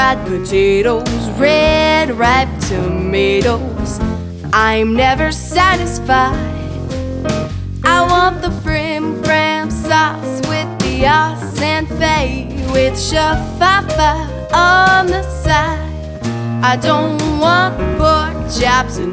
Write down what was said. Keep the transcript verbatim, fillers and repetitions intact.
fried potatoes, red ripe tomatoes. I'm never satisfied. I want the frim fram sauce with the os and fay, with shafafa on the side. I don't want pork chops and